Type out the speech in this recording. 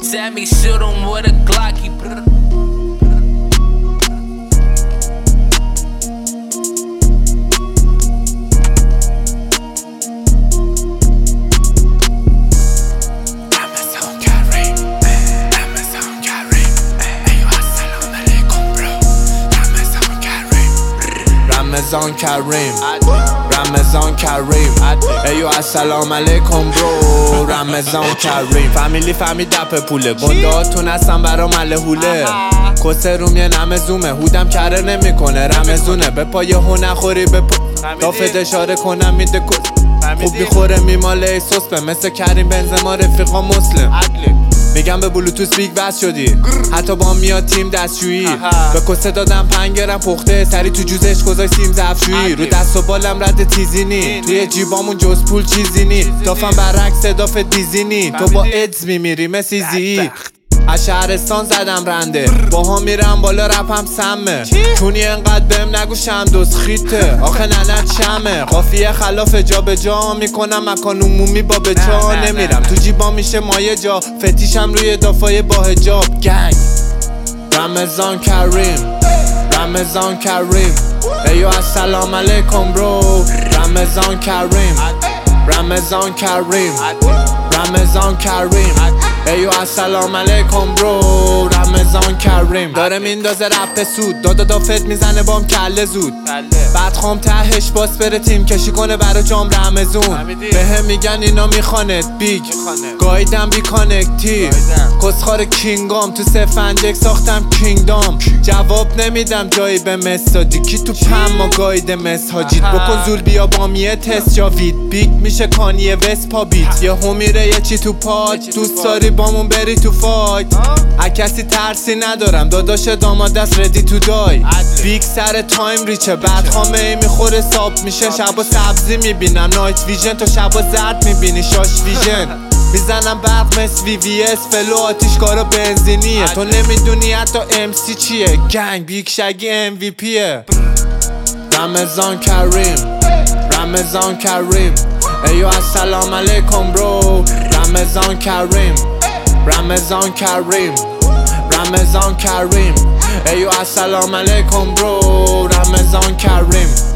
shots at me, shoot him with a Glocky. رمضان کریم رمضان کریم ایو السلام علیکم برو رمضان کریم فامیلی فهمی دپ پوله گنده هاتون هستن برا ملهوله کسه روم یه نمزومه هودم کره نمی کنه رمزونه به پای هو نخوری به دافت اشاره کنم میده خوب میخوره میماله ای سسپه مثل کریم بنزما رفیقا مسلم میگم به بلوتوس بیگ بس شدی حتی با میاد تیم دستشویی به کسه دادم پنگرم پخته سری تو جوزش گذاشت سیم زفشویی رو دست و بالم رد تیزینی توی جیبامون جز پول چیزی نی دافم برعکس داف دیزینی تو با ادز میمیری مثل زی از شهرستان زدم رنده باها میرم بالا رپم سمه چونی انقدر بهم نگو شمدوز خیته آخه ننت شمه قافیه خلاف جا به جا میکنم مکان عمومی با به جا نمیرم تو جیبا میشه مایه جا فتیشم روی دافای با حجاب گنگ رمضان کریم رمضان کریم ایو السلام علیکم برو رمضان کریم رمضان کریم رمضان کریم ایو السلام علیکم برو رمضان کریم داره میندازه رپ سود دافت میزنه بام کله زود بعد خام تهش باس بره تیم کشی کنه برا جام رمزون بهم میگن اینا میخواند بیگ گایدم بی کانکتی کسخار کینگام تو سفنجک ساختم کینگدام جواب نمیدم جایی به مسادی کی تو پم ما گاید مس هاجید بکن زول بیا بامیه تست جاوید بیگ میشه کانیه وست پا بیت یه همیره یه چی تو پاچ دوست داری بامون بری تو فایت کسی ترسی ندارم داداش داماد دست ردی تو دای بیگ سر تایم ریچه بعد خامه ای میخوره ساب میشه شبا سبزی میبینم نایت ویژن تو شبا زرد میبینی شاش ویژن میزنم برق مثل VVS فلو آتیشکارا بنزینیه تو نمیدونی حتی MC چیه گنگ بیگ شگی MVPه رمضان کریم رمضان کریم ایو السلام علیکم برو رمضان کریم رمضان کریم رمضان کریم ایو السلام علیکم برو رمضان کریم